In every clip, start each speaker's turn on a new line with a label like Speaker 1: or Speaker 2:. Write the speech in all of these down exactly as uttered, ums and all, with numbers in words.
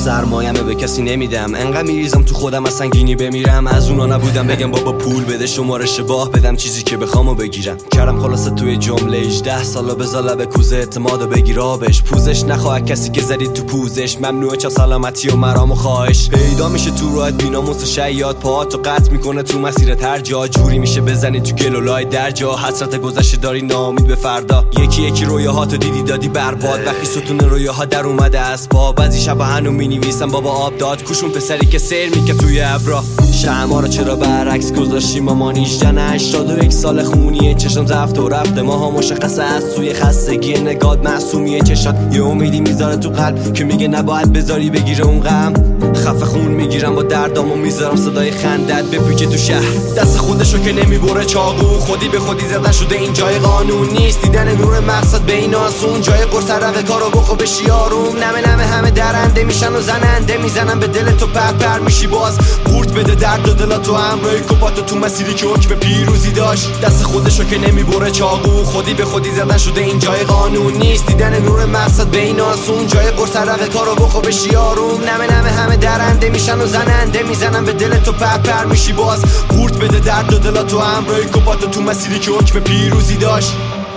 Speaker 1: سرمایه‌مه به کسی نمیدم، انقدر میریزم تو خودم از سنگینی بمیرم. از اونا نبودم بگم بابا پول بده شماره شباه بدم چیزی که بخوامو بگیرم. کردم خلاصه توی جمله هجده سالا بذار لب کوزه اعتمادو بگیر آبش، پوزش نخواه کسی که زدی تو پوزش. ممنوعه چه سلامتی و مرام و خواهش. پیدا میشه تو راحت بیناموس شیاد، پاهاتو قطع میکنه تو مسیرت هر جا. جوری میشه بزنی تو گل و لای در جا، حسرت گذشته داری ناامید به فردا. یکی یکی رویاهاتو دیدی دادی برباد، وقتی ستون رویاها در اومده از پا. بعضی شبا هنو مینویسم بابا آب داد، کوشون پسری که سیر میکرد توی ابرا. شمعا رو چرا برعکس گذاشتیم مامان هجده هشتاد و یک سال خونیه. چشم زفت و رفته ماها مشخصه از سوی خستگی نگات معصومیه. چشات یه امیدی میذاره تو قلب که میگه نباید بذاری بگیره اون غم. خفه خون میگیرم با دردامو میذارم صدای خندت بپیچه تو شهر. دست خودشو که نمیبره چاقو، خودی به خودی زدن شده این جای قانون نیست. دیدن نور مقصد به این آسون، جای قرص رقه کارو بخو بشی آروم. نمه نمه همه درنده میشن و زننده میزنن به دل تو، پر پر میشی باز. قورت بده درد و دلاتو همراه کپاتو تو مسیری که حکم پیروزی داشت. دست خودشو که نمیبره چاقو، خودی به خودی زدن شده این جای قانون نیست. دیدن نور مقصد به این آسون، جای قرص رقه کارو بخو بشی آروم. نمه نمه همه درنده میشن و زننده میزنن به دل تو، پر پر میشی باز. قورت بده درد و دلاتو همراه کپاتو تو مسیری که حکم پیروزی داشت.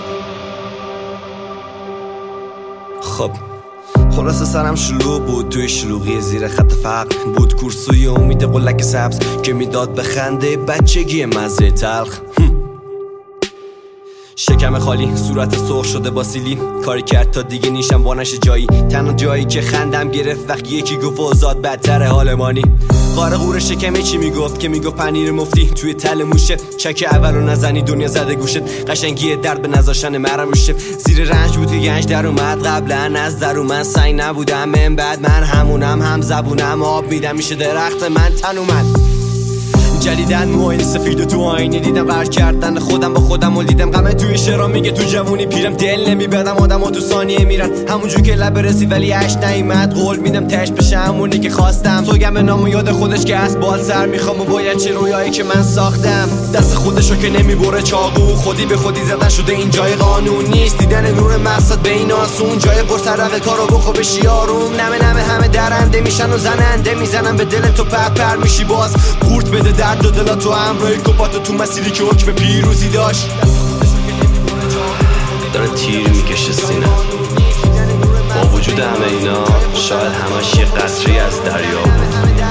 Speaker 1: خب خلاصه سرم شلوغ بود، توی شلوغی زیر خط فقر بود. کورسوی امید قلک سبز که میداد به خنده بچگی مزه تلخ. شکم خالی، صورت سرخ شده با سیلی. کاری کرد تا دیگه نیشم وانش جایی. تنها جایی که خندم گرفت وقتی یکی گفت اوزاد بدتره حال مانی. قاره غور شکمه چی میگفت که میگفت پنیر مفتی توی تل موشه. چک اولو نزنی دنیا زده گوشت، قشنگی درد به نذاشتن مرم روشه. زیر رنج بود که گنج در اومد، قبلا از درو من سنگ نبودم. من بعد من همونم، هم زبونم آب میدم میشه درخت من تن اومد. جلیدن موهای سفید و تو آینه دیدم قرار کردن خودم با خودم و دیدم غمه توی شعرها میگه تو جوونی پیرم. دل نمیبردم آدم ها تو ثانیه میرن همونجور که لب رسی ولی عشق نیومد. قول میدم تش بشه همونی که خواستم. سوگم به نام و یاد خودش که از بال سر میخوام و باید چه رویایی که من ساختم. دست خودشو که نمیبره چاقو، خودی به خودی زدن شده این جای قانون نیست. دیدن نور مقصد به این آسون، جای قرص رقه کارو بخو بشی آروم. نمه نمه همه درنده میشن و زننده میزنن به دل تو، پر پر میشی باز. قورت بده درد و دلاتو همراه کپاتو تو مسیری که حکم پیروزی داشت.
Speaker 2: داره تیر میکشه سینه، با وجود همه اینا شاید همش یه قطره از دریا بود.